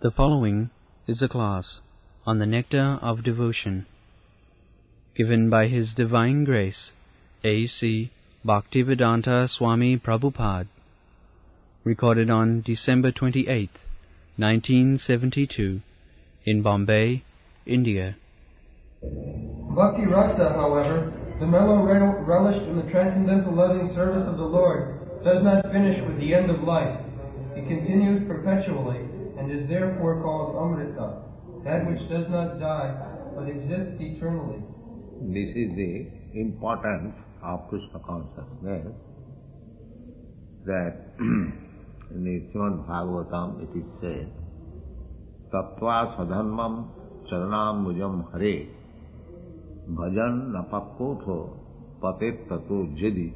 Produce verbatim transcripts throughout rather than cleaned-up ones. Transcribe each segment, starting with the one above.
The following is a class on the Nectar of Devotion, given by His Divine Grace, A C Bhaktivedanta Swami Prabhupada, recorded on December twenty-eighth, nineteen seventy-two, in Bombay, India. Bhakti Rasa, however, the mellow rel- relish in the transcendental loving service of the Lord, does not finish with the end of life. It continues perpetually, and is therefore called Amrita, that which does not die, but exists eternally. This is the importance of Krishna consciousness, that in the Srimad Bhagavatam it is said, Tattva sadharmam charanam mujam hare bhajan napakotho patet tato jadi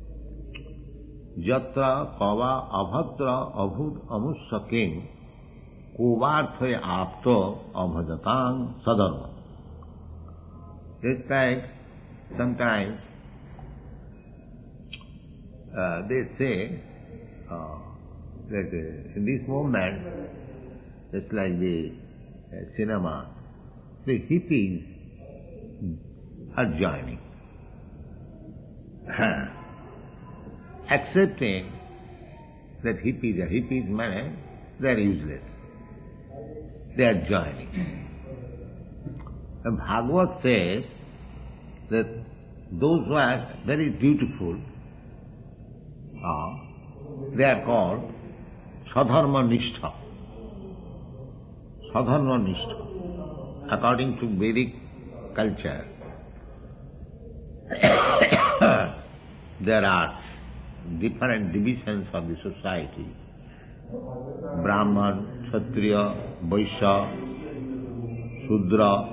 yatra kava abhadra abhud amussaking kuvarthaya apto abhajatang sadharma. Just like sometimes uh, they say uh, that uh, in this moment, just like the uh, cinema, the hippies are joining, accepting that hippies are hippies, man, they are useless. They are joining. And Bhagavad says that those who are very beautiful, uh, they are called Sadharma Nishtha. Sadharma Nishtha. According to Vedic culture, there are different divisions of the society. Brahman, Kshatriya, Vaishya, Shudra,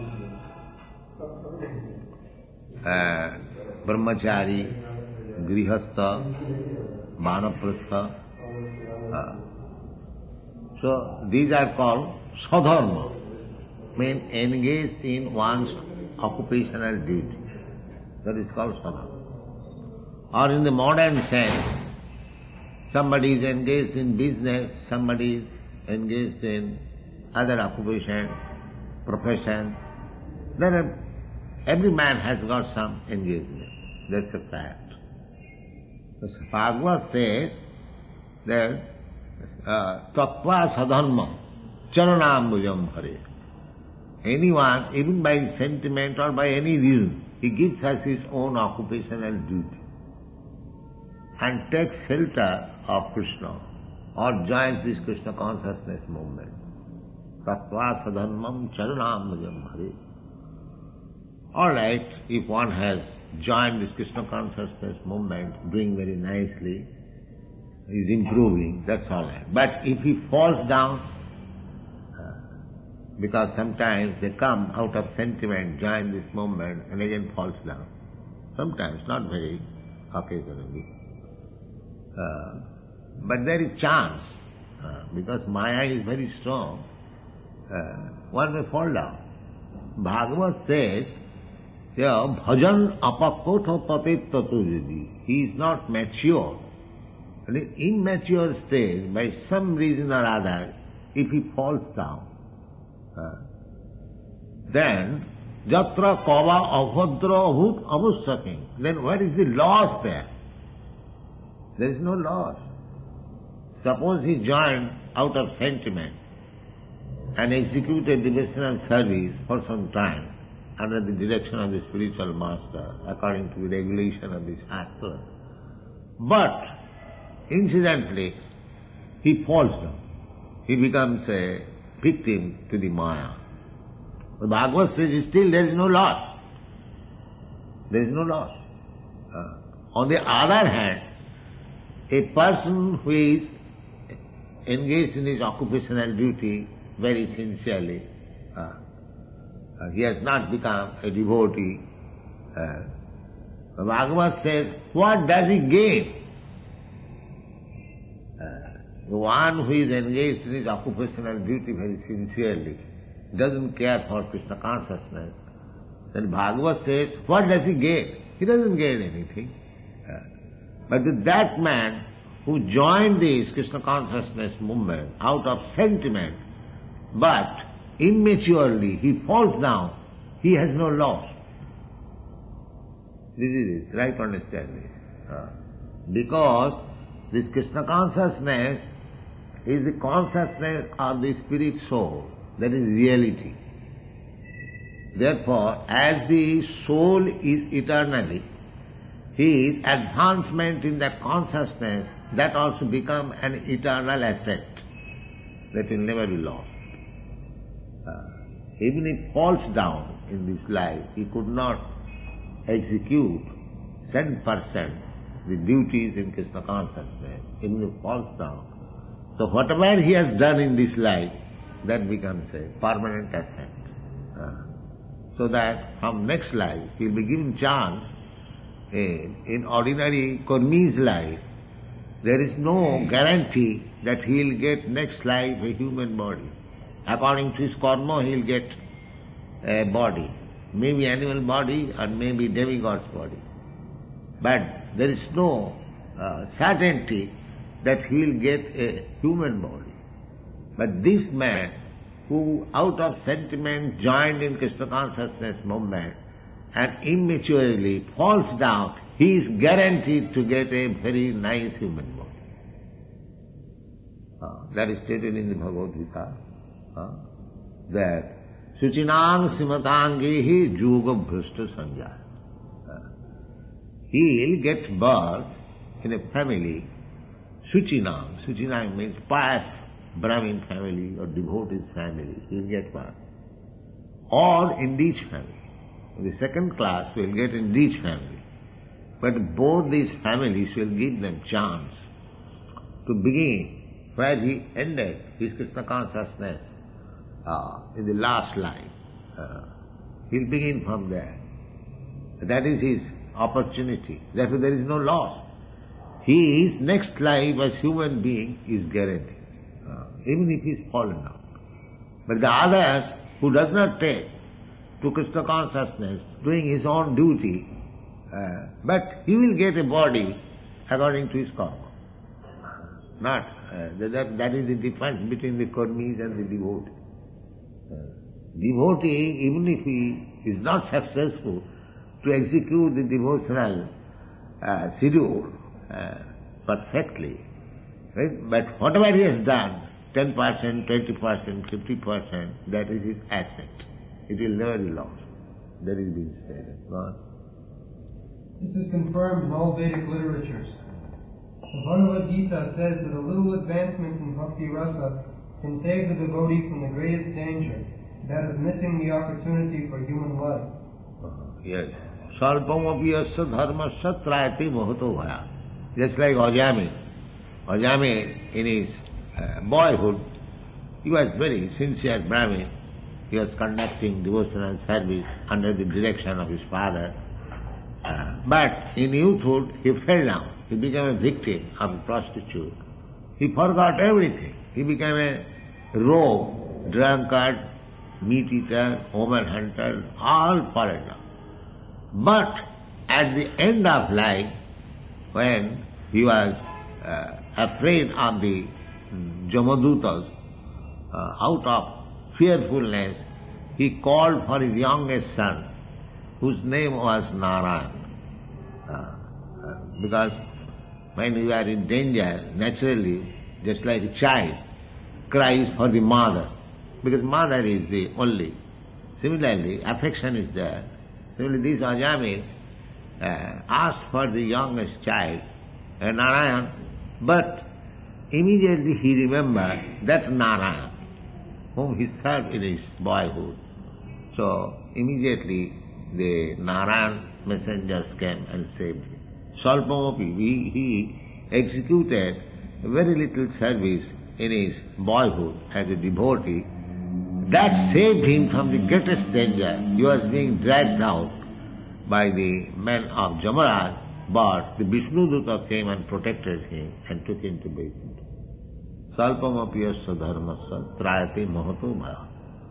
uh, Brahmachari, Grihastha, Vanaprastha. Uh, so these are called Sadharma, mean engaged in one's occupational duty. That is called Sadharma. Or in the modern sense, somebody is engaged in business, somebody is engaged in other occupation, profession. Then every man has got some engagement. That's a fact. So Bhagavad says that Tattva sadharma charanambujam hare. Anyone, even by sentiment or by any reason, he gives us his own occupational duty and takes shelter of Krishna or joins this Krishna consciousness movement. Tattva sadharmam charanambujam hare. All right, if one has joined this Krishna consciousness movement, doing very nicely, is improving, that's all right. But if he falls down, uh, because sometimes they come out of sentiment, join this movement, and again falls down. Sometimes, not very occasionally. Uh, but there is chance, uh, because Maya is very strong, uh, one may fall down. Bhagavad says, yeah, bhajan apakotho patet tato jadi. He is not mature. In an immature stage, by some reason or other, if he falls down, uh, then jatra kava avhadra avhut amussaking. Then what is the loss there? There is no loss. Suppose he joined out of sentiment and executed devotional service for some time under the direction of the spiritual master, according to the regulation of the Shastra. But, incidentally, he falls down. He becomes a victim to the Maya. The Bhagavad says still there is no loss. There is no loss. Uh, on the other hand, a person who is engaged in his occupational duty very sincerely, uh, Uh, he has not become a devotee. Uh, the Bhagavad says, what does he gain? Uh, the one who is engaged in his occupational duty very sincerely, doesn't care for Krishna consciousness, then Bhagavad says, what does he gain? He doesn't gain anything. Uh, but that man who joined this Krishna consciousness movement out of sentiment but immaturely he falls down, he has no loss. This is it, try to understand this. Uh, because this Krishna consciousness is the consciousness of the spirit soul, that is reality. Therefore, as the soul is eternally, his advancement in that consciousness, that also become an eternal asset that will never be lost. Uh, even if he falls down in this life, he could not execute ten percent the duties in Krishna consciousness, even if he falls down. So whatever he has done in this life, that becomes a permanent asset. Uh, so that from next life, he will be given chance. In, in ordinary Kurmi's life, there is no guarantee that he will get next life a human body. According to his karma, he will get a body, maybe animal body or maybe demigod's body. But there is no uh, certainty that he will get a human body. But this man, who out of sentiment joined in Krishna consciousness movement and immaturely falls down, he is guaranteed to get a very nice human body. Uh, that is stated in the Bhagavad Gita, uh, that Suchinang Simatangehi Juga Bhrishta Sanja. Uh, he will get birth in a family, Suchinang. Suchinang means pious Brahmin family or devotee's family. He will get birth. Or in each family. The second class will get in each family. But both these families will give them chance to begin where he ended his Krishna consciousness uh, in the last life. Uh, he'll begin from there. That is his opportunity. Therefore there is no loss. His next life as human being is guaranteed, uh, even if he is fallen down. But the others who does not take to Krishna consciousness, doing his own duty, uh, but he will get a body according to his karma. Not, uh, that, that is the difference between the karmis and the devotee. Uh, devotee, even if he is not successful to execute the devotional uh, schedule uh, perfectly, right? But whatever he has done, ten percent, twenty percent, fifty percent, that is his asset. It will never be lost. That is being stated. God. This is confirmed in all Vedic literatures. The Bhagavad Gita says that a little advancement in Bhakti Rasa can save the devotee from the greatest danger, that of missing the opportunity for human life. Uh, yes. Salpam apiyasya dharmasya trayati mahato bhaya. Just like Ajami. Ajami, in his uh, boyhood, he was very sincere Brahmin. He was conducting devotional service under the direction of his father. Uh, but in youthhood, he fell down. He became a victim of a prostitute. He forgot everything. He became a rogue, drunkard, meat eater, woman hunter, all fallen down. But at the end of life, when he was uh, afraid of the Jamadutas, uh, out of fearfulness, he called for his youngest son, whose name was Narayan. Uh, uh, because when you are in danger, naturally, just like a child cries for the mother, because mother is the only. Similarly, affection is there. Similarly, this Ajami uh, asked for the youngest child, uh, Narayan, but immediately he remembered that Narayan, whom he served in his boyhood. So, immediately the Narayan messengers came and saved him. Salpamopi, he, he executed very little service in his boyhood as a devotee. That saved him from the greatest danger. He was being dragged out by the men of Jamaraj, but the Vishnuduta came and protected him and took him to Vaikuntha. Salpamapiyasya dharmasya trayati mahato bhaya.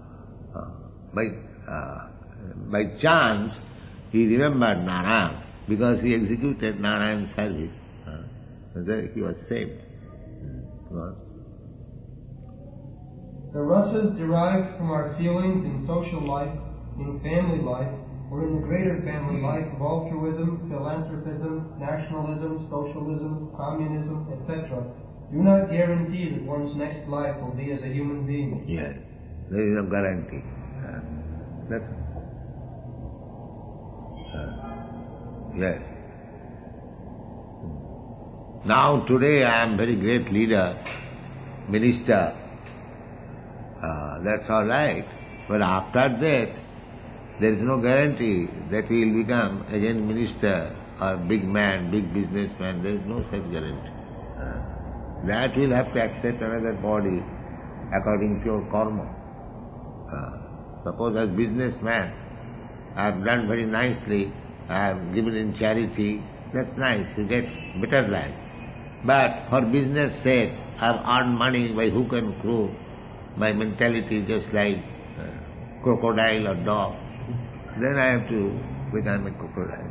By, uh, by chance, he remembered Narayan, because he executed Narayan's service. Uh, he was saved. Uh, The rasas derived from our feelings in social life, in family life, or in the greater family life of altruism, philanthropism, nationalism, socialism, communism, et cetera, do not guarantee that one's next life will be as a human being. Yes, there is no guarantee. Uh, that's, uh, yes. Now today I am very great leader, minister. Uh, that's all right. But after that, there is no guarantee that he will become again minister or big man, big businessman. There is no such guarantee. Uh, that will have to accept another body according to your karma. Uh, suppose as businessman, I have done very nicely, I have given in charity, that's nice, you get better life. But for business sake, I have earned money by hook and crook. My mentality is just like uh, crocodile or dog. Then I have to become a crocodile.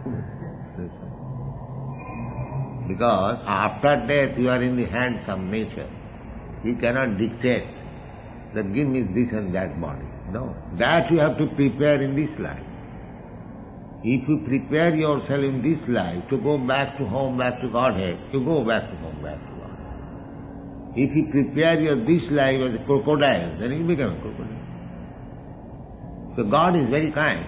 Because after death you are in the hands of nature. You cannot dictate that give me this and that body. No. That you have to prepare in this life. If you prepare yourself in this life to go back to home, back to Godhead, you go back to home, back to Godhead. If you prepare your this life as a crocodile, then you become a crocodile. So God is very kind.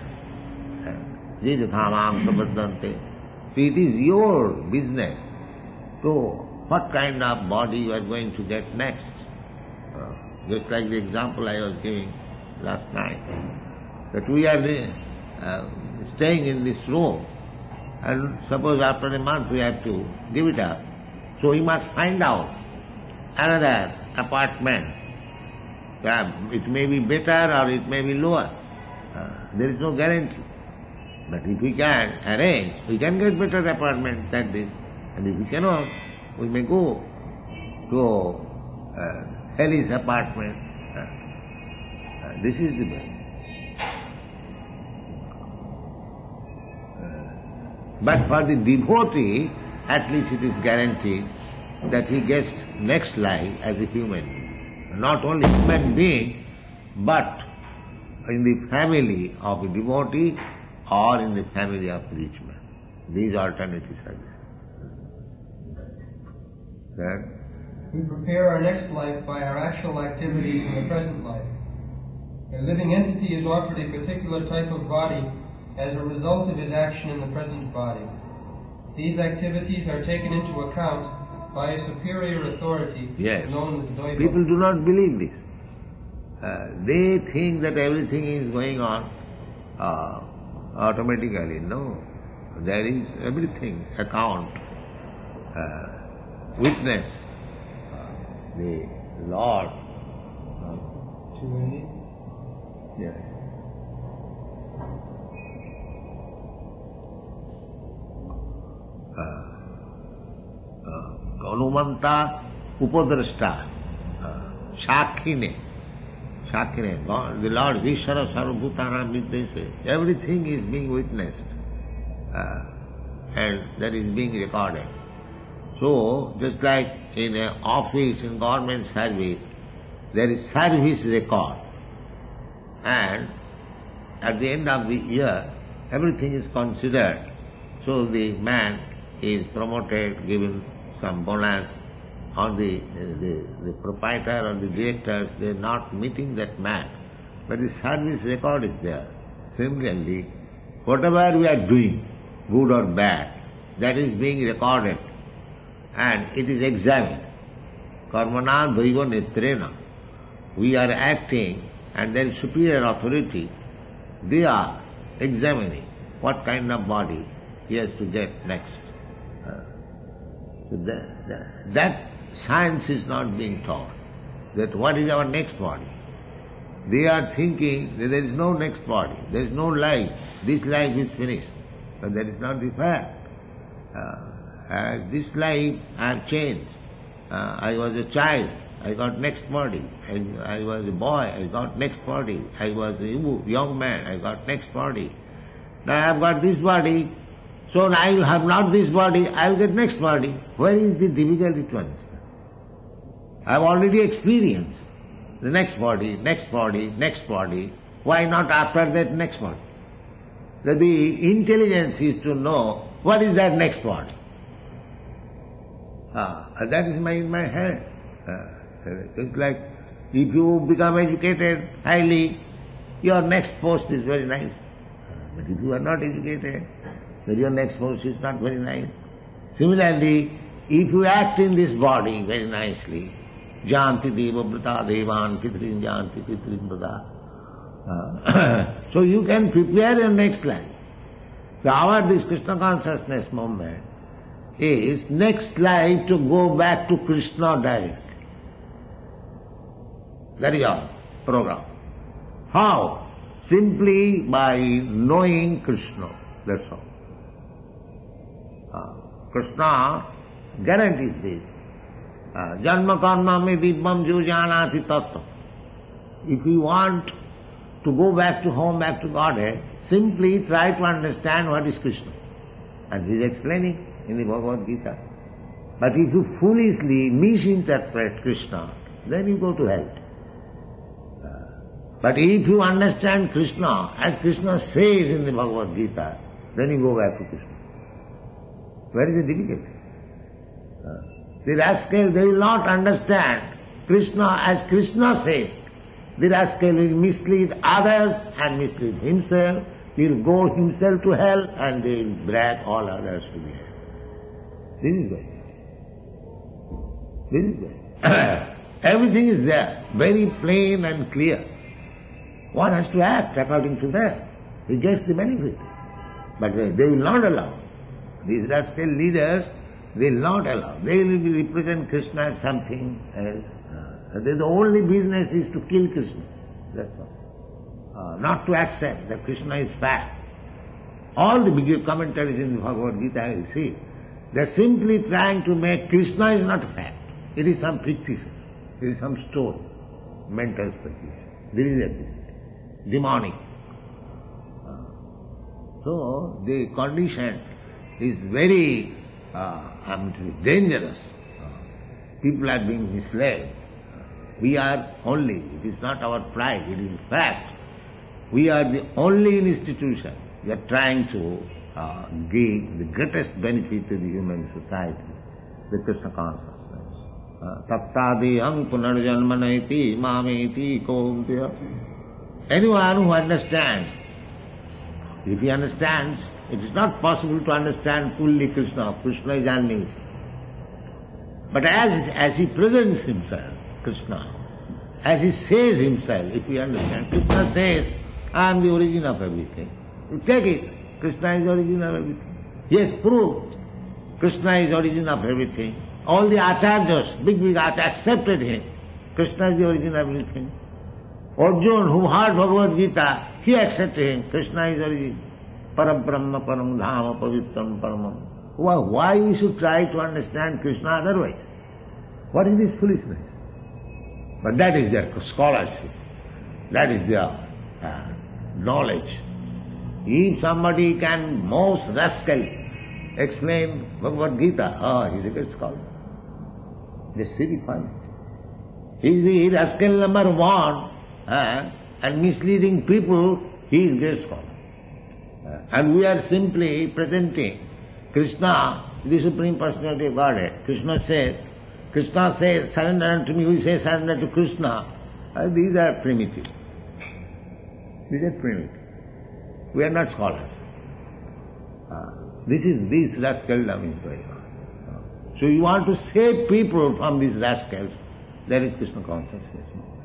So it is your business to what kind of body you are going to get next. Uh, just like the example I was giving last night, that we are uh, staying in this room, and suppose after a month we have to give it up. So we must find out another apartment. Uh, it may be better or it may be lower. Uh, there is no guarantee. But if we can arrange, we can get better apartment than this. And if we cannot, we may go to uh, Heli's apartment. Uh, uh, this is the way. Uh, but for the devotee, at least it is guaranteed that he gets next life as a human being. Not only human being, but in the family of a devotee or in the family of rich man. These alternatives are there. Then we prepare our next life by our actual activities in the present life. A living entity is offered a particular type of body as a result of his action in the present body. These activities are taken into account by a superior authority yes. known as Doiva. People do not believe this. Uh, they think that everything is going on uh, automatically. No. There is everything, account, uh, witness, uh, the Lord. Uh, yes. Uh, uh, Anumanta Upadrashta, uh, Shakhine, Shakhine, God, the Lord Ishvara Sarvabhutanam Vidyase, everything is being witnessed uh, and that is being recorded. So, just like in an office, in government service, there is service record, and at the end of the year, everything is considered. So the man is promoted, given some bonus, or the, the, the proprietor or the directors, they are not meeting that man. But the service record is there. Similarly, whatever we are doing, good or bad, that is being recorded and it is examined. Karmana daiva netrena. We are acting and there is superior authority. They are examining what kind of body he has to get next. Uh, so that, that, that science is not being taught, that what is our next body. They are thinking that there is no next body, there is no life, this life is finished. But that is not the fact. Uh, as this life I have changed. Uh, I was a child, I got next body. I, I was a boy, I got next body. I was a young man, I got next body. Now I have got this body, so I will have not this body, I will get next body. Where is the difficulty to understand? I have already experienced. the next body, next body, next body. Why not after that next body? That the intelligence is to know what is that next body. Ah, that is my, in my head. Ah, it's like if you become educated highly, your next post is very nice. But if you are not educated, then your next post is not very nice. Similarly, if you act in this body very nicely, janti deva brata devan pitrin janti pitrin brata, uh, so you can prepare your next life. So our this Krishna consciousness movement is next life to go back to Krishna direct. That is our program. How? Simply by knowing Krishna. That's all. Uh, Krishna guarantees this. Janma karma me dibbam jo janati tattva. If you want to go back to home, back to Godhead, simply try to understand what is Krishna. And he is explaining in the Bhagavad Gita. But if you foolishly misinterpret Krishna, then you go to hell. But if you understand Krishna, as Krishna says in the Bhagavad Gita, then you go back to Krishna. Where is the difficulty? Uh, the rascal, they will not understand Krishna as Krishna says. The rascal will mislead others and mislead himself. He will go himself to hell and they will drag all others to the hell. This is why. This is why. Everything is there, very plain and clear. One has to act according to that. He gets the benefit. But they, they will not allow. These rascal leaders, they will not allow. They will represent Krishna as something else. Uh, the only business is to kill Krishna. That's all. Uh, not to accept that Krishna is fact. All the big commentaries in the Bhagavad Gita, you see, they are simply trying to make Krishna is not a fact. It is some fictitious. It is some story, mental speculation. There is everything. Demonic. Uh, so the condition is very uh, I mean, dangerous. Uh, people are being misled. Uh, we are only, it is not our pride, it is fact. We are the only institution that are trying to uh, give the greatest benefit to the human society, the Krishna consciousness. Tattadiyam punarjanmanaiti mameti kovdya. Anyone who understands, if he understands, it is not possible to understand fully Krishna. Krishna is unknown. But as, as he presents himself, Krishna, as he says himself, if we understand, Krishna says, I am the origin of everything. You take it, Krishna is the origin of everything. He has proved Krishna is the origin of everything. All the acharyas, big big acharyas accepted him. Krishna is the origin of everything. Arjuna, who heard Bhagavad Gita, he accepted him. Krishna is the origin. Param Brahma, Param Dhama, Pavitram, Paramam. Why, why we should try to understand Krishna otherwise? What is this foolishness? But that is their scholarship. That is their uh, knowledge. If somebody can most rascally explain Bhagavad Gita, ah, he is a great scholar. Just see the fun. He is the rascal number one, uh, and misleading people, he is a great scholar. Uh, and we are simply presenting Krishna, the Supreme Personality of Godhead. Krishna says, Krishna says, surrender unto me, we say surrender to Krishna. Uh, these are primitive. These are primitive. We are not scholars. Uh, this is this rascaldom is going on. Uh, so you want to save people from these rascals, there is Krishna consciousness.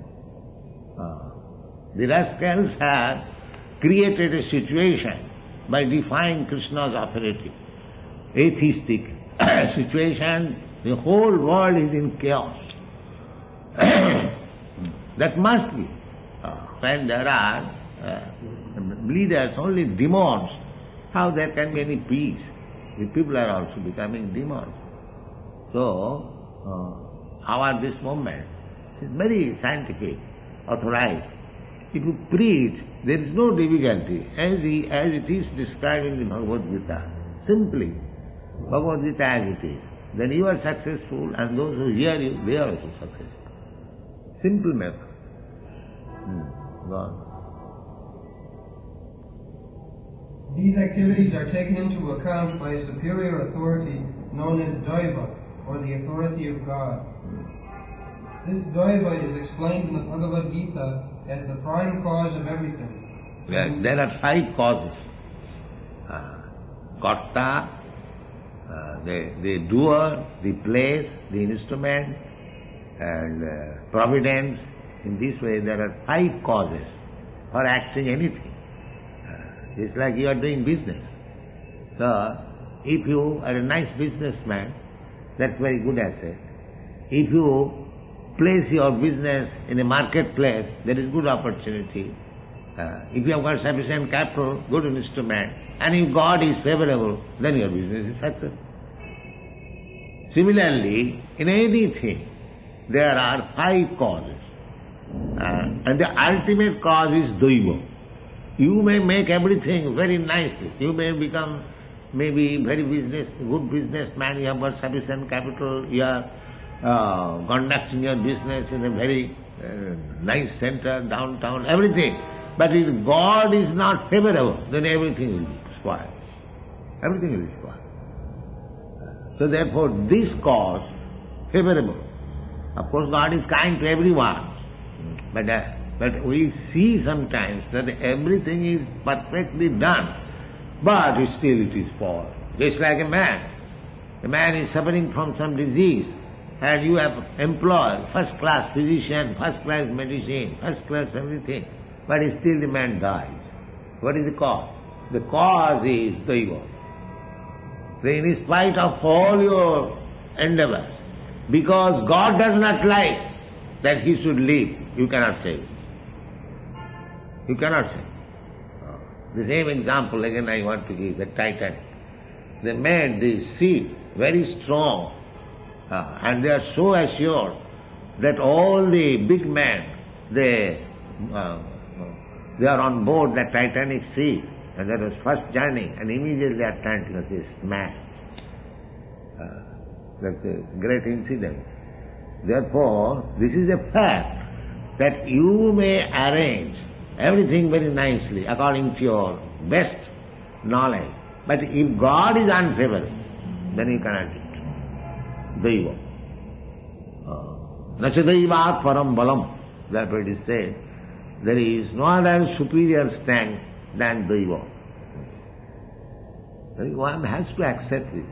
Uh, the rascals have created a situation by defying Krishna's authority. Atheistic situation, the whole world is in chaos. That must be. Uh, when there are uh, leaders, only demons, how there can be any peace? The people are also becoming demons. So, uh, our this movement is very scientific, authorized. If you preach, there is no difficulty, as, he, as it is described in the Bhagavad Gita. Simply, Bhagavad Gita as it is. Then you are successful, and those who hear you, they are also successful. Simple method. Hmm. Go on. These activities are taken into account by a superior authority known as Daiva, or the authority of God. This Daiva is explained in the Bhagavad Gita as the prime cause of everything. There, there are five causes. Uh, Karta, uh, the, the doer, the place, the instrument, and uh, providence. In this way there are five causes for acting anything. Uh, it's like you are doing business. So, if you are a nice businessman, that's very good asset. If you place your business in a marketplace, there is good opportunity. Uh, if you have got sufficient capital, good instrument, and if God is favorable, then your business is successful. Similarly, in anything, there are five causes. Uh, and the ultimate cause is Daiva. You may make everything very nicely. You may become maybe very business, good businessman, you have got sufficient capital, you are uh, conducting your business in a very uh, nice center, downtown, everything. But if God is not favorable, then everything will be spoiled. Everything will be spoiled. So therefore, this cause, favorable. Of course, God is kind to everyone. But, uh, but we see sometimes that everything is perfectly done, but still it is false. Just like a man. A man is suffering from some disease, and you have employed first-class physician, first-class medicine, first-class everything, but still the man dies. What is the cause? The cause is Daiva. So in spite of all your endeavors, because God does not like that he should live, you cannot save him. You cannot save him. The same example again I want to give, the Titanic. They made the sea very strong, uh, and they are so assured that all the big men, they, uh, they are on board the Titanic sea, and that was first journey, and immediately Atlantic is smashed. Uh, that's a great incident. Therefore, this is a fact that you may arrange everything very nicely according to your best knowledge. But if God is unfavorable, then you cannot do it. Daiva. Nacha daivat param balam. Therefore it is said, there is no other superior strength than Daiva. One has to accept this.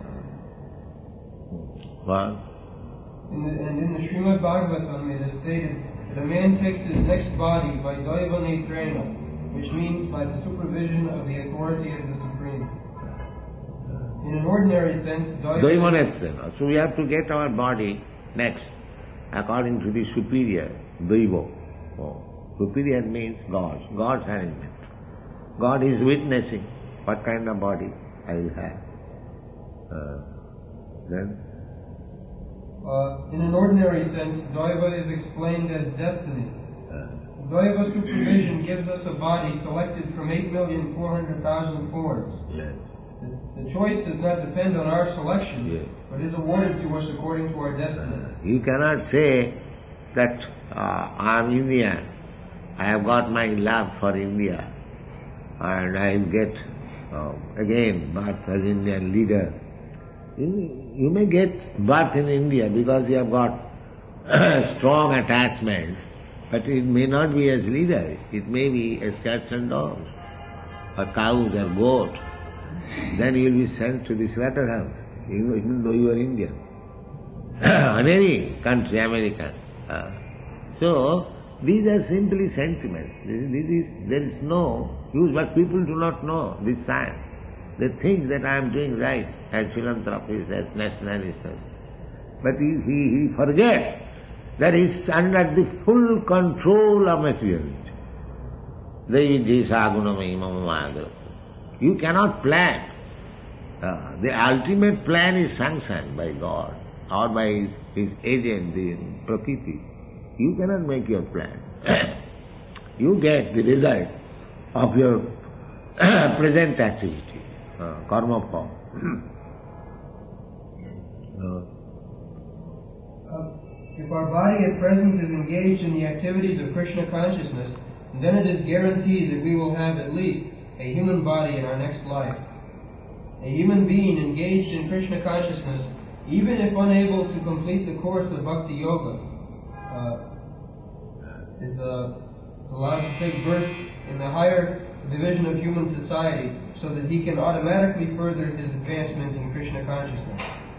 Well, In the, and in the Srimad Bhagavatam it is stated that a man takes his next body by Daiva Netrena, which means by the supervision of the authority of the Supreme. In an ordinary sense, Daiva Netrena. So we have to get our body next according to the superior, Daiva. Oh. Superior means God, God's arrangement. God is witnessing what kind of body I will have. Uh, then Uh, in an ordinary sense, Daiva is explained as destiny. Daiva supervision gives us a body selected from eight million four hundred thousand forms. Yes. The, the choice does not depend on our selection, Yes. but is awarded to us according to our destiny. You cannot say that uh, I am Indian, I have got my love for India, and I will get uh, again birth as Indian leader. You, you may get birth in India because you have got strong attachment, but it may not be as leader. It may be as cats and dogs, or cows or goat. Then you will be sent to the slaughterhouse, even though you are Indian. In any country, American. Uh, so, these are simply sentiments. This, this is, there is no use, but people do not know this science. They think that I am doing right as philanthropists, as nationalists. But he, he, he forgets that he is under the full control of materialism. You cannot plan. Uh, the ultimate plan is sanctioned by God or by his, his agent, the Prakriti. You cannot make your plan. You get the result of your present activity. Uh, karma form. Uh, If our body at present is engaged in the activities of Krishna consciousness, then it is guaranteed that we will have at least a human body in our next life. A human being engaged in Krishna consciousness, even if unable to complete the course of Bhakti Yoga, uh, is uh, allowed to take birth in the higher division of human society so that he can automatically further his advancement in Krishna consciousness.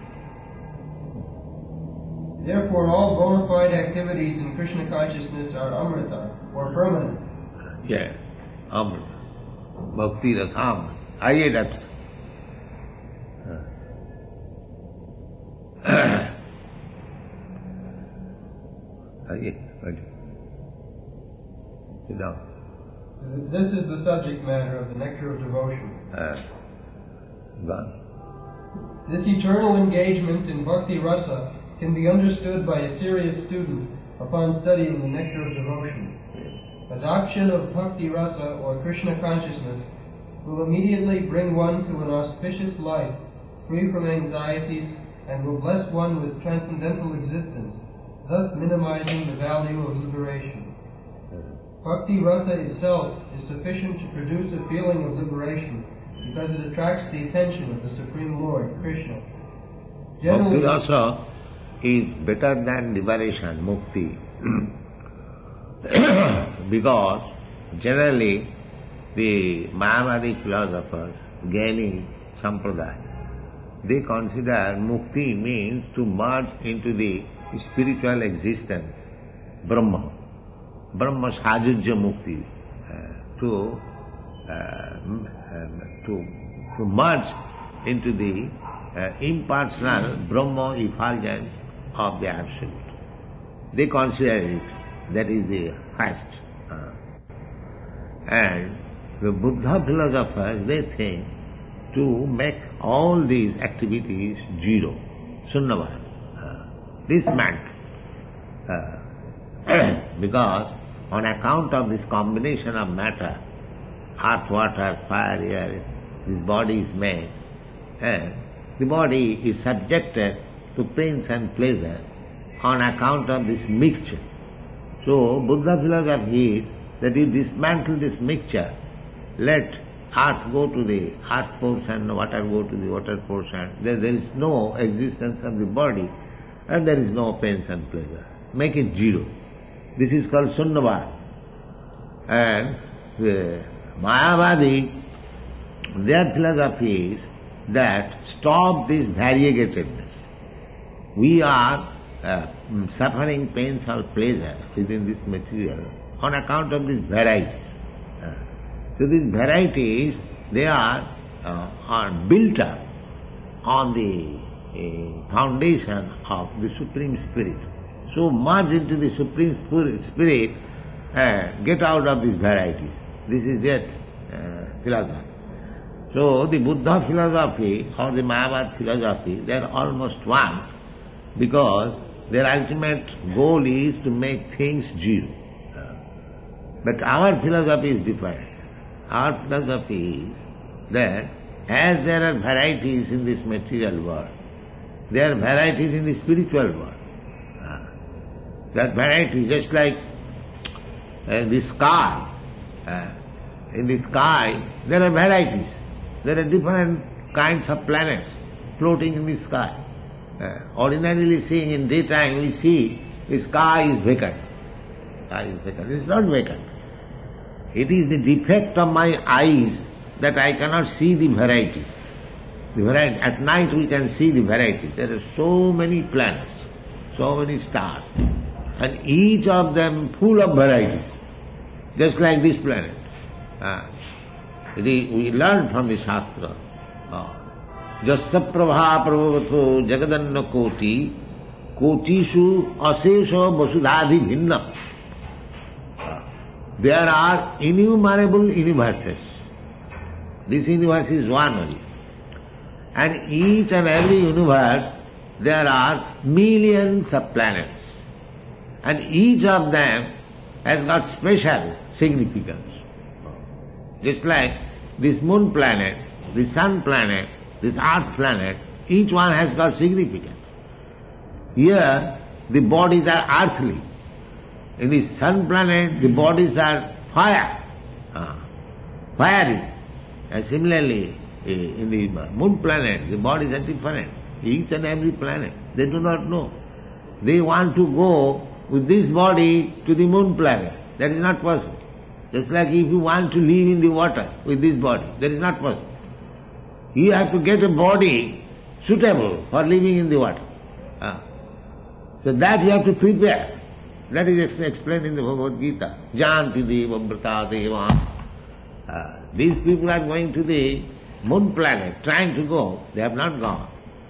Therefore, all bona fide activities in Krishna consciousness are amrita, or permanent. Yeah, amrita. Bhakti rasam. Aye, that's Aye, right. Sit down. This is the subject matter of the Nectar of Devotion. Uh, gone. This eternal engagement in Bhakti Rasa can be understood by a serious student upon studying the Nectar of Devotion. Adoption of Bhakti Rasa, or Krishna consciousness, will immediately bring one to an auspicious life, free from anxieties, and will bless one with transcendental existence, thus minimizing the value of liberation. Bhakti Rasa itself is sufficient to produce a feeling of liberation because it attracts the attention of the Supreme Lord, Krishna. Bhakti Rasa is better than liberation, mukti. Because generally the Mayavadi philosophers, Gyani Sampradaya, they consider mukti means to merge into the spiritual existence, Brahma. Brahma Sajujya mukti, uh, to, uh, to, to merge into the uh, impersonal Brahma effulgence of the Absolute. They consider it, that is the first. Uh, and the Buddha philosophers, they think to make all these activities zero, sunnava, uh, dismantle. Uh, because on account of this combination of matter, earth, water, fire, air, this body is made, and the body is subjected to pains and pleasure on account of this mixture. So, Buddha philosophy is that you dismantle this mixture, let earth go to the earth portion, water go to the water portion, there, there is no existence of the body, and there is no pains and pleasure. Make it zero. This is called Sunnava. And the Mayavadi, their philosophy is that stop this variegatedness. We are uh, suffering pains or pleasure within this material on account of these varieties. Uh, so these varieties, they are, uh, are built up on the uh, foundation of the Supreme Spirit. So merge into the Supreme Spirit, uh, get out of these varieties. This is their uh, philosophy. So the Buddha philosophy or the Mayavad philosophy, they are almost one, because their ultimate goal is to make things zero. But our philosophy is different. Our philosophy is that as there are varieties in this material world, there are varieties in the spiritual world. That variety, just like uh, the sky. Uh, in the sky, there are varieties. There are different kinds of planets floating in the sky. Uh, ordinarily seeing in daytime, we see the sky is vacant. Sky is vacant. It is not vacant. It is the defect of my eyes that I cannot see the varieties. The variety. At night we can see the varieties. There are so many planets, so many stars, and each of them full of varieties, just like this planet. Uh, the, we learn from the Shastra, Jasya Prabha Prabhavato Jagadanna Koti Kotishu Asesha Vasudhadhi Bhinna. There are innumerable universes. This universe is one only. And each and every universe, there are millions of planets. And each of them has got special significance. Just like this moon planet, the sun planet, this earth planet, each one has got significance. Here, the bodies are earthly. In the sun planet, the bodies are fire, uh, fiery. And similarly, in the moon planet, the bodies are different. Each and every planet, they do not know. They want to go with this body to the moon planet. That is not possible. Just like if you want to live in the water with this body, that is not possible. You have to get a body suitable for living in the water. Uh, so that you have to prepare. That is explained in the Bhagavad Gita. Janti deva brata deva. Uh, these people are going to the moon planet, trying to go. They have not gone.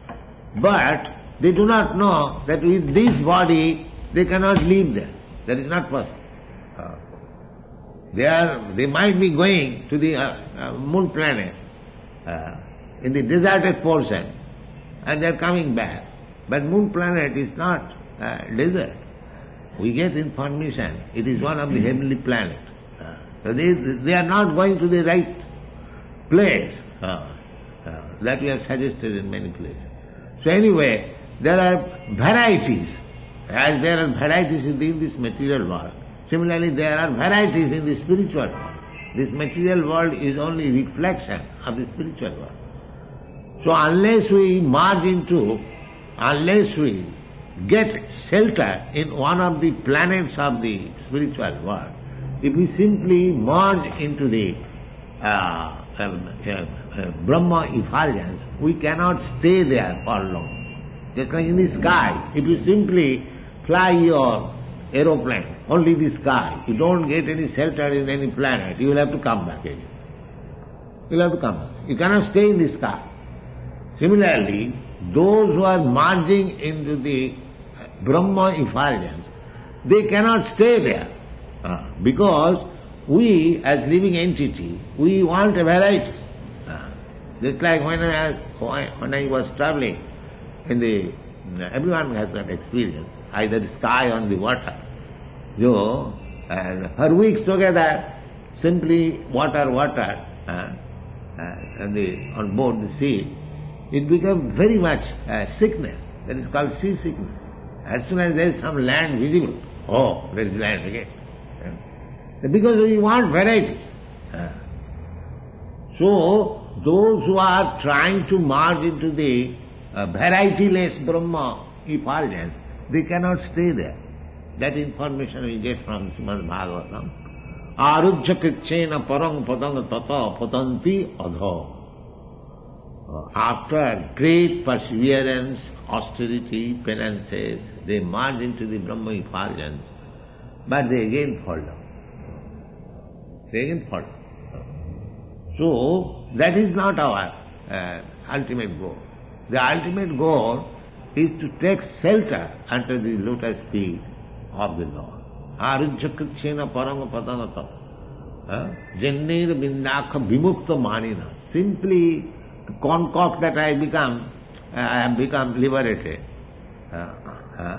But they do not know that with this body they cannot live there. That is not possible. Uh, they are. They might be going to the uh, uh, moon planet uh, in the deserted portion, and they are coming back. But moon planet is not uh, desert. We get information. It is one of the heavenly planets. Uh, so they they are not going to the right place. Uh, uh, that we have suggested in many places. So anyway, there are varieties. As there are varieties in this material world, similarly there are varieties in the spiritual world. This material world is only reflection of the spiritual world. So unless we merge into, unless we get shelter in one of the planets of the spiritual world, if we simply merge into the uh, um, uh, uh, Brahma effulgence, we cannot stay there for long. Just like in the sky, if you simply fly your aeroplane, only the sky, you don't get any shelter in any planet, you will have to come back again. You will have to come back. You cannot stay in the sky. Similarly, those who are merging into the Brahma effulgence, they cannot stay there. Uh, because we, as living entity, we want a variety. Uh, just like when I, when I was traveling in the, everyone has that experience, either the sky or the water. So, and for weeks together, simply water, water, uh, uh, and the, on board the sea, it becomes very much uh, sickness. That is called sea sickness. As soon as there is some land visible, oh, there is land again. Uh, because we want variety. Uh, so, those who are trying to merge into the uh, varietyless Brahma effulgence, they cannot stay there. That information we get from Srimad Bhagavatam. Arujya krichena parang padang tata patanti adho. After great perseverance, austerity, penances, they merge into the Brahma effulgence, but they again fall down. They again fall down. So, that is not our uh, ultimate goal. The ultimate goal is to take shelter under the lotus feet of the Lord. Arujyakritsena parama padanata. Jannir bindakha vimukta manina. Simply to concoct that I become, uh, I have become liberated. Uh, uh,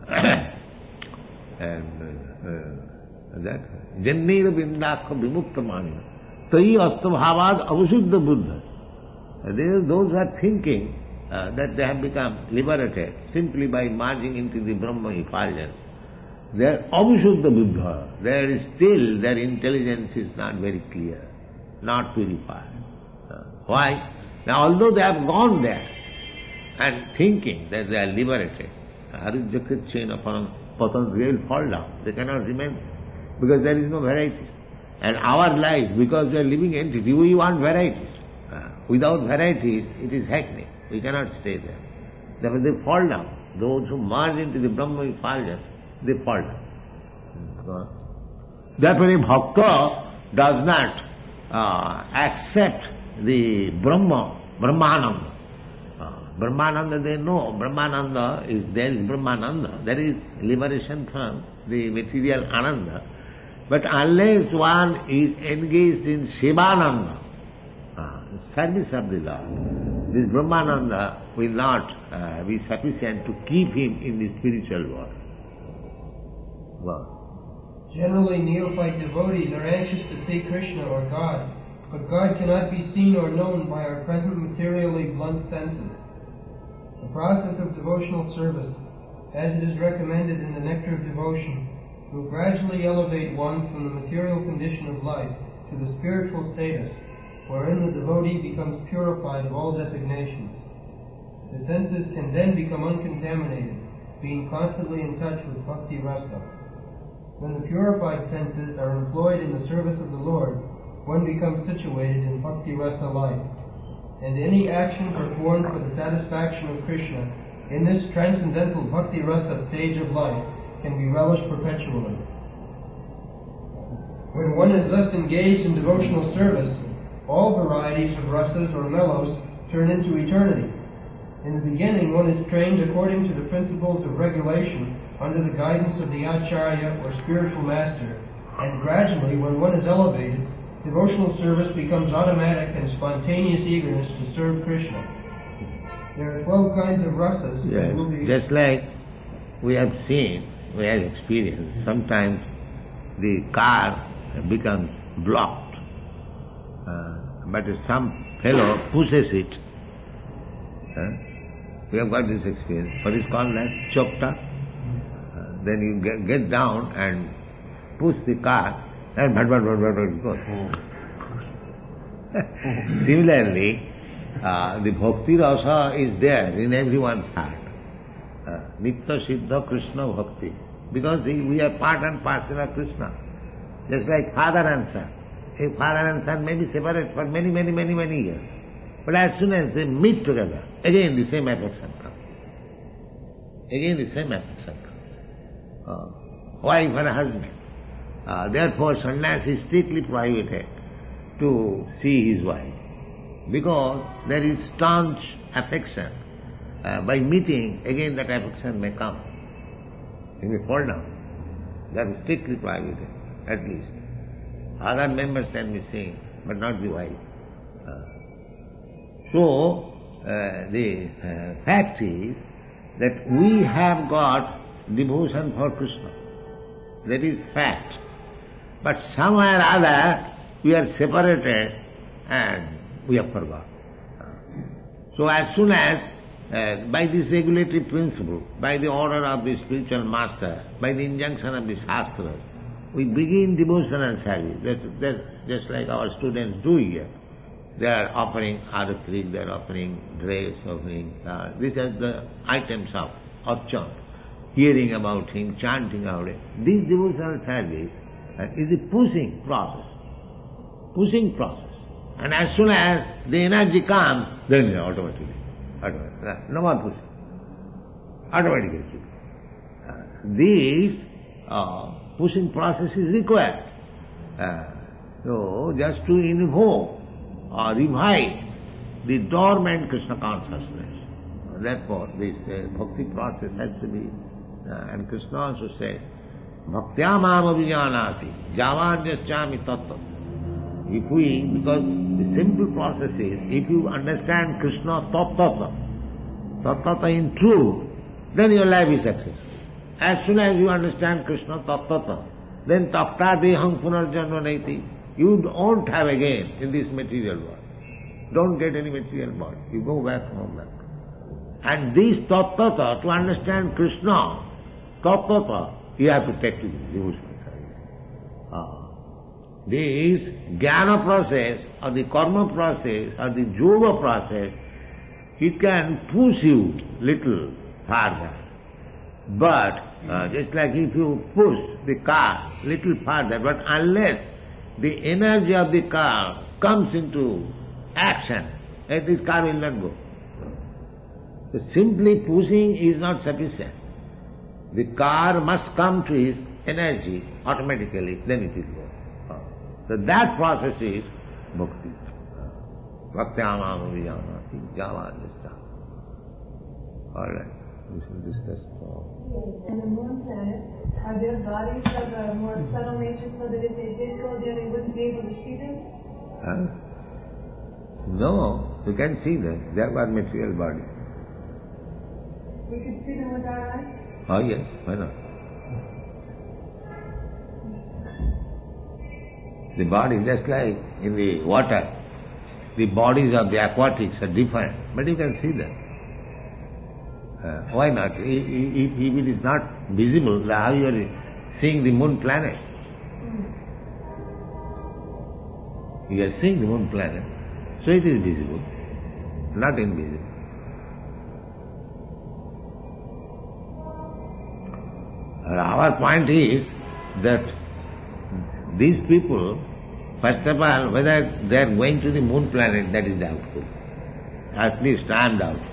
and uh, that Jannir bindakha vimukta manina. Tai astabhavad avasuddha buddha. There are those who are thinking Uh, that they have become liberated simply by merging into the Brahma effulgence. They are avisuddha buddha. There is still, their intelligence is not very clear, not purified. Uh, why? Now although they have gone there and thinking that they are liberated, Arujyakritsena Patan, they will fall down. They cannot remain because there is no variety. And our life, because we are living entity, we want varieties. Uh, without varieties, it is hackneyed. We cannot stay there. Therefore they fall down. Those who merge into the Brahma effulgence, they fall down. Therefore a bhakta does not uh, accept the Brahma, Brahmananda. Uh, Brahmananda they know, Brahmananda is, there is Brahmananda, there is liberation from the material Ananda. But unless one is engaged in Shivananda, uh, service of the Lord, this Brahmananda will not uh, be sufficient to keep him in the spiritual world. Wow. Generally, neophyte devotees are anxious to see Krishna or God, but God cannot be seen or known by our present materially blunt senses. The process of devotional service as it is recommended in the Nectar of Devotion, will gradually elevate one from the material condition of life to the spiritual status, wherein the devotee becomes purified of all designations. The senses can then become uncontaminated, being constantly in touch with bhakti rasa. When the purified senses are employed in the service of the Lord, one becomes situated in bhakti rasa life, and any action performed for the satisfaction of Krishna in this transcendental bhakti rasa stage of life can be relished perpetually. When one is thus engaged in devotional service, all varieties of rasas or mellows turn into eternity. In the beginning, one is trained according to the principles of regulation under the guidance of the acharya or spiritual master, and gradually, when one is elevated, devotional service becomes automatic and spontaneous eagerness to serve Krishna. There are twelve kinds of rasas. Yes. That will be Just like we have seen, we have experienced, sometimes the car becomes blocked, uh, but if some fellow pushes it, uh, we have got this experience. What is called as chopta. Uh, then you get, get down and push the car, and bhat, bhat, bhat, bhat, bhat, it goes. Similarly, uh, the bhakti rasa is there in everyone's heart. Uh, Nitya Siddha Krishna Bhakti. Because we we are part and parcel of Krishna. Just like father and son. A father and son may be separate for many, many, many, many years. But as soon as they meet together, again the same affection comes. Again the same affection comes. Uh, wife and husband. Uh, therefore, sannyas is strictly prohibited to see his wife. Because there is staunch affection. Uh, by meeting, again that affection may come. He may fall down. That is strictly prohibited, at least. Other members can be seen, but not the wife. Uh, So, uh, the uh, fact is that we have got devotion for Krishna. That is fact. But somewhere or other we are separated and we have forgot. So as soon as, uh, by this regulatory principle, by the order of the spiritual master, by the injunction of the Shastras, we begin devotional service. That's, that's just like our students do here. They are offering aratri, they are offering dress, offering... Uh, these are the items of archan. Hearing about him, chanting about it. This devotional service uh, is a pushing process. Pushing process. And as soon as the energy comes, then automatically, automatically, no more pushing. Automatically. Uh, this uh, pushing process is required. Uh, so, just to invoke or revive the dormant Krishna consciousness. Therefore, this uh, bhakti process has to be, uh, and Krishna also said, Bhaktya mam avijanati, javanyaschami tattva. If we, because the simple process is, if you understand Krishna tattva, tattva in truth, then your life is successful. As soon as you understand Krishna tattva, then tapta deham punarjanma naiti. You don't have again in this material world. Don't get any material body. You go back home back. And this tattva, to understand Krishna, tattva, you have to take to the devotional service. Ah. This jnana process, or the karma process, or the yoga process, it can push you little farther. But, uh, just like if you push the car little farther, but unless the energy of the car comes into action, and this car will not go. So simply pushing is not sufficient. The car must come to his energy automatically, then it will go. So that process is bhakti. Bhaktyamam avijanati javanyascha. All right, we shall discuss more. And the moon planet, are there bodies of a more subtle nature so that if they did go there, they wouldn't be able to see them? Huh? No, you can see them. They have got material body. We could see them with our eyes? Oh yes, why not? The body, just like in the water, the bodies of the aquatics are different, but you can see them. Uh, why not? If, if, if it is not visible, how you are seeing the moon planet? You are seeing the moon planet, so it is visible, not invisible. Our point is that these people, first of all, whether they are going to the moon planet, that is doubtful. At least I am doubtful.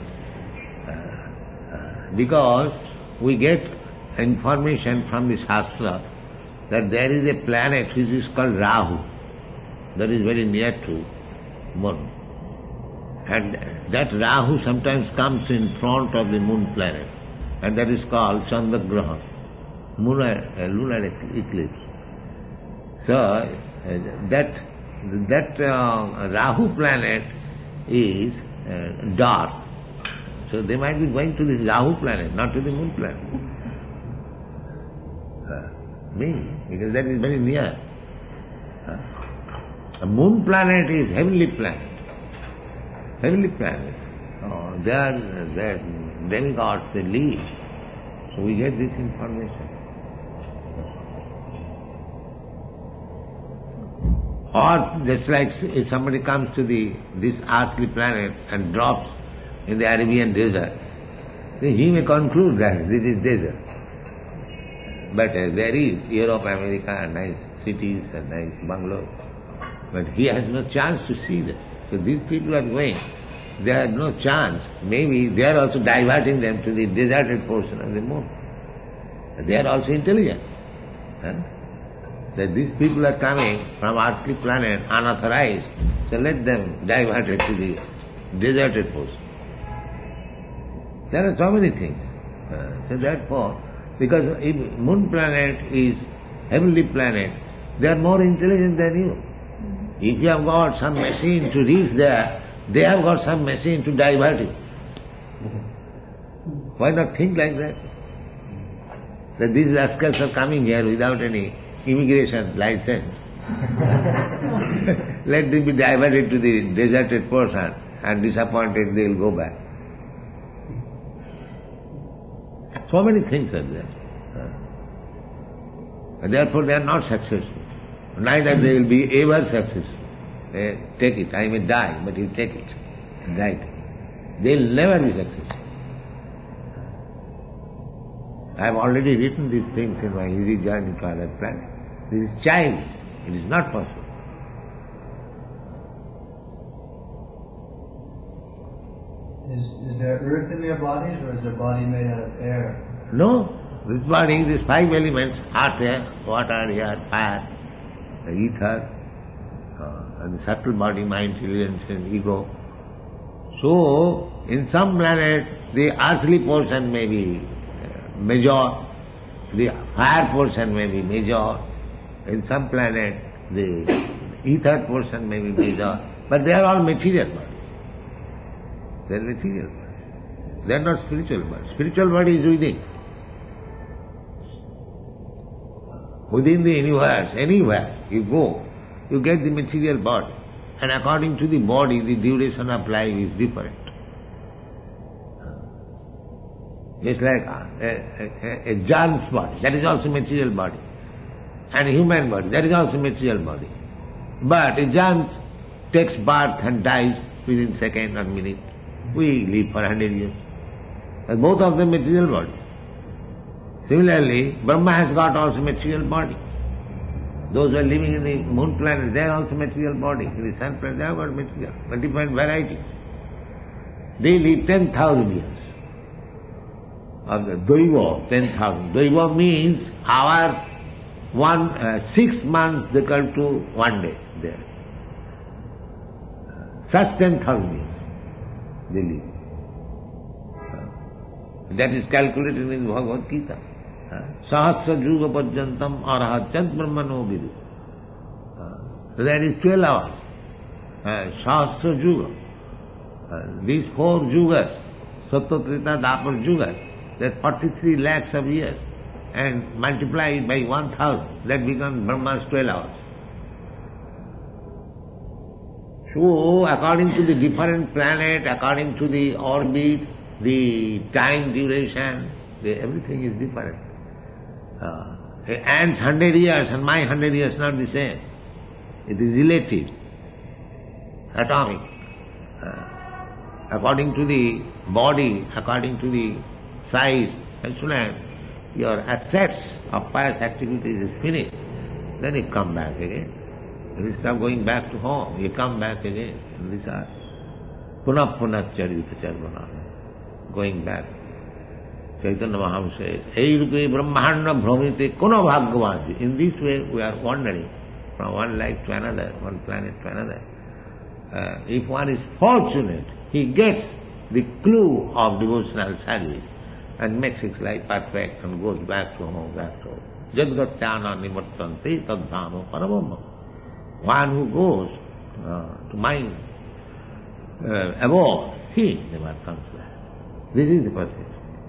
Because we get information from the Shastra that there is a planet which is called Rahu, that is very near to moon. And that Rahu sometimes comes in front of the moon planet, and that is called Chandragrahan, lunar, uh, lunar eclipse. So uh, that that uh, Rahu planet is uh, dark. So they might be going to this Rahu planet, not to the moon planet. Uh, maybe, because that is very near. Uh, a moon planet is heavenly planet. Heavenly planet. Oh, they are, they are demigods, they live. So we get this information. Or just like if somebody comes to the this earthly planet and drops in the Arabian desert, then he may conclude that this is desert. But uh, there is Europe, America, nice cities and nice bungalows. But he has no chance to see them. So these people are going, they have no chance. Maybe they are also diverting them to the deserted portion of the moon. They are also intelligent. Huh? That these people are coming from earthly planet unauthorized, so let them divert it to the deserted portion. There are so many things. Uh, so therefore, because if moon planet is heavenly planet, they are more intelligent than you. If you have got some machine to reach there, they have got some machine to divert it. Why not think like that? That these rascals are coming here without any immigration license. Let them be diverted to the deserted portion, and disappointed they will go back. So many things are there. And therefore they are not successful. Neither they will be ever successful. They take it, I may die, but you take it. Right. They will never be successful. I have already written these things in my Easy Journey to Other Planets. This is childish. It is not possible. Is, is there earth in their bodies, or is their body made out of air? No. This body, these five elements, earth, air, water, air, fire, the ether, uh, and the subtle body, mind, intelligence, and ego. So, in some planets, the earthly portion may be major, the fire portion may be major, in some planet the ether portion may be major, but they are all material bodies. They are material bodies. They are not spiritual bodies. Spiritual body is within. Within the universe, anywhere you go, you get the material body. And according to the body, the duration of life is different. Just like a, a, a, a germ's body, that is also material body. And a human body, that is also material body. But a germ takes birth and dies within second or minute. We live for hundred years. And both of them material body. Similarly, Brahma has got also material body. Those who are living in the moon planet, they are also material body. In the sun planet, they have got material, but different varieties. They live ten thousand years. Of the Daiva, ten thousand. Daiva means our one, uh, six months they come to one day there. Such ten thousand years they live. Uh, that is calculated in Bhagavad Gita. Sahasra Juga Pajantam Arahachat Brahmano Vidu. So that is twelve hours. Uh, Sahasra Juga. Uh, these four Jugas, Sattva, Treta, Dapar Jugas, that's forty-three lakhs of years. And multiply it by one thousand, that becomes Brahma's twelve hours. So, according to the different planet, according to the orbit, the time duration, the, everything is different. Uh, an ant's hundred years and my hundred years not the same. It is relative, atomic. Uh, according to the body, according to the size, as soon as your assets of pious activities is finished, then you come back again. You stop going back to home, you come back again. And these are punah punah charita charvana, going back. Chaitanya Mahaprabhu says, Ei rupe brahmanda bhramite kono bhagavaji. In this way we are wandering from one life to another, one planet to another. Uh, if one is fortunate, he gets the clue of devotional service and makes his life perfect and goes back to home, back to home. Jadgatyana nivartante tadbhamo paramamma. One who goes uh, to mind uh, above, he never comes back. This is the person.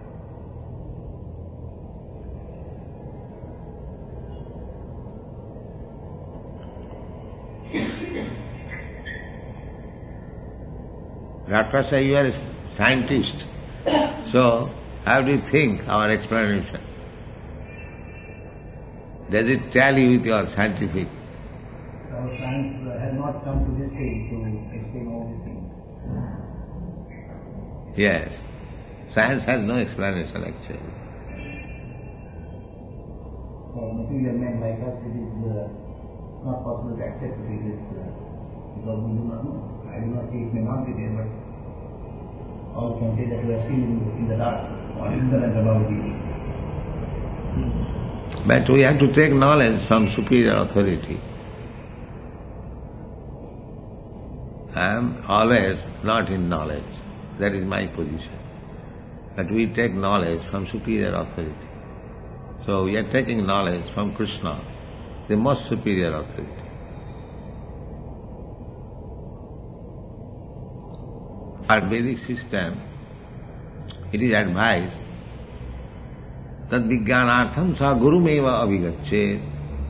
Doctor says you are a scientist. So, how do you think our explanation? Does it tally with your scientific? Our science has not come to this stage to explain all these things. Yes. Science has no explanation actually. For material men like us, it is uh, not possible to accept it is uh, because we do not know. I do not say it may not be there, but all can say that we are still in, in the dark or ignorant about it. But we have to take knowledge from superior authority. I am always not in knowledge. That is my position. But we take knowledge from superior authority. So we are taking knowledge from Krishna, the most superior authority. Our Vedic system, it is advised that vijnanartham sa gurumeva abhigachet.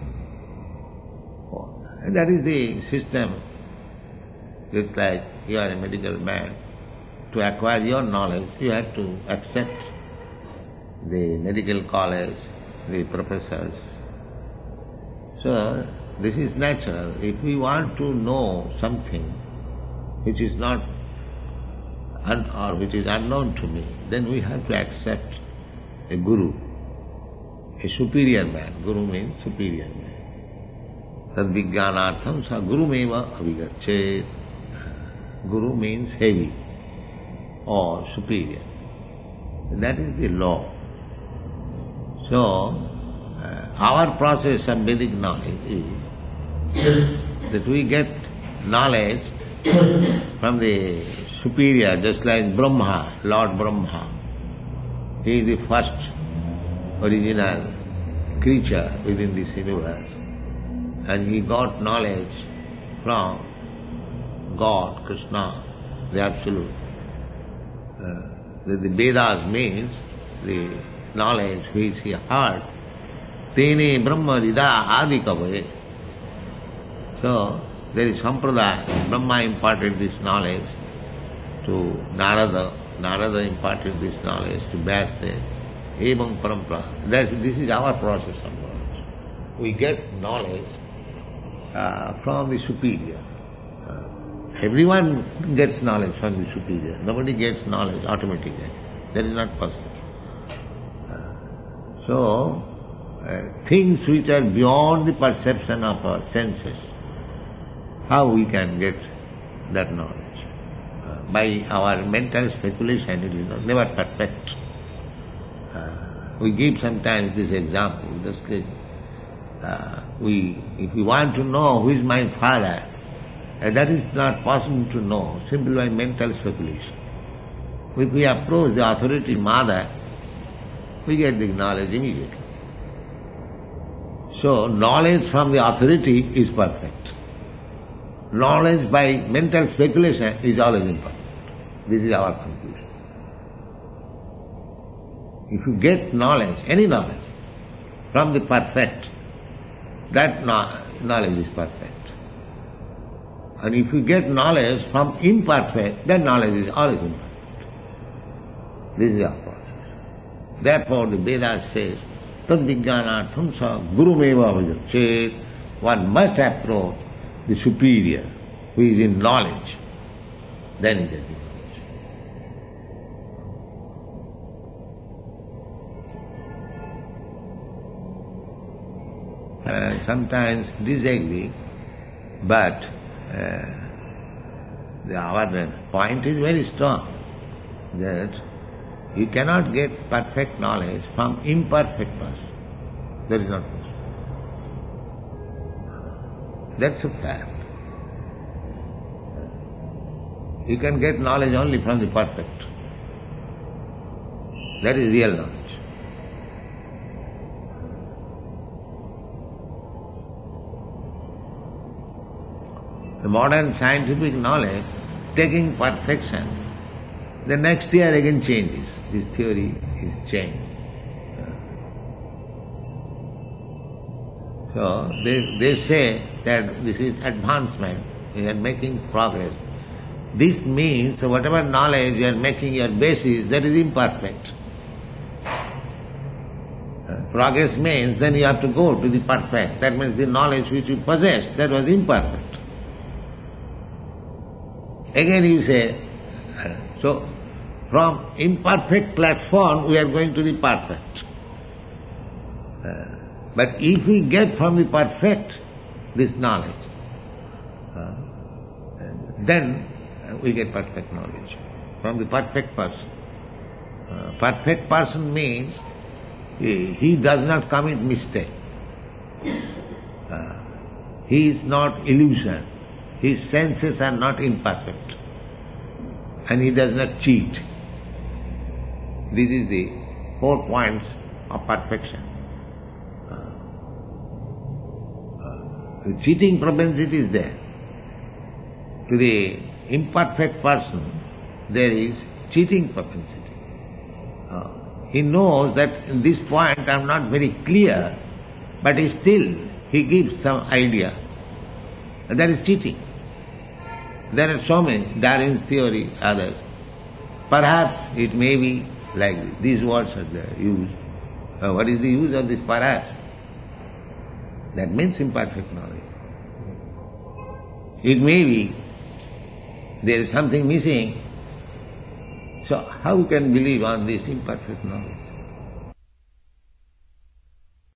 That is the system. It's like you are a medical man. To acquire your knowledge, you have to accept the medical college, the professors. So, this is natural. If we want to know something which is not un- or which is unknown to me, then we have to accept a guru, a superior man. Guru means superior man. Tad vijnanartham sa gurumeva abhigachet. Guru means heavy or superior. That is the law. So, uh, our process of Vedic knowledge is that we get knowledge from the superior, just like Brahma, Lord Brahma. He is the first original creature within this universe. And he got knowledge from God, Krishna, the Absolute. Uh, the, the Vedas means the knowledge which he heard. Tene Brahma Rida Adi Kavaye. So, there is Sampradaya. Brahma imparted this knowledge to Narada. Narada imparted this knowledge to Vyasa. Evam Parampara. This is our process of knowledge. We get knowledge uh, from the superior. Everyone gets knowledge from the superior. Nobody gets knowledge automatically. That is not possible. Uh, so, uh, things which are beyond the perception of our senses, how we can get that knowledge? Uh, by our mental speculation, it is not, never perfect. Uh, we give sometimes this example, just like, uh, we, if we want to know who is my father, and that is not possible to know simply by mental speculation. If we approach the authority mother, we get the knowledge immediately. So, knowledge from the authority is perfect. Knowledge by mental speculation is always imperfect. This is our conclusion. If you get knowledge, any knowledge, from the perfect, that knowledge is perfect. And if you get knowledge from imperfect, then knowledge is always imperfect. This is our process. Therefore the Vedas says, Tad-vijnanartham sa gurumeva bhajachet. One must approach the superior, who is in knowledge. Then it is knowledge. Uh, sometimes disagree, but uh, the, our point is very strong, that you cannot get perfect knowledge from imperfect person. That is not possible. That's a fact. You can get knowledge only from the perfect. That is real knowledge. The modern scientific knowledge, taking perfection, the next year again changes. This theory is changed. So they, they say that this is advancement, we are making progress. This means whatever knowledge you are making your basis, that is imperfect. Progress means then you have to go to the perfect. That means the knowledge which you possess, that was imperfect. Again you say, so from imperfect platform we are going to the perfect. Uh, but if we get from the perfect this knowledge, uh, then we get perfect knowledge from the perfect person. Uh, perfect person means he, he does not commit mistake. Uh, he is not illusion. His senses are not imperfect. And he does not cheat. This is the four points of perfection. Uh, uh, the cheating propensity is there. To the imperfect person, there is cheating propensity. Uh, he knows that in this point I am not very clear, but he still he gives some idea. That is cheating. There are so many, Darwin's theory, others. Perhaps it may be like this. These words are there, used. Uh, what is the use of this perhaps? That means imperfect knowledge. It may be there is something missing. So how can believe on this imperfect knowledge?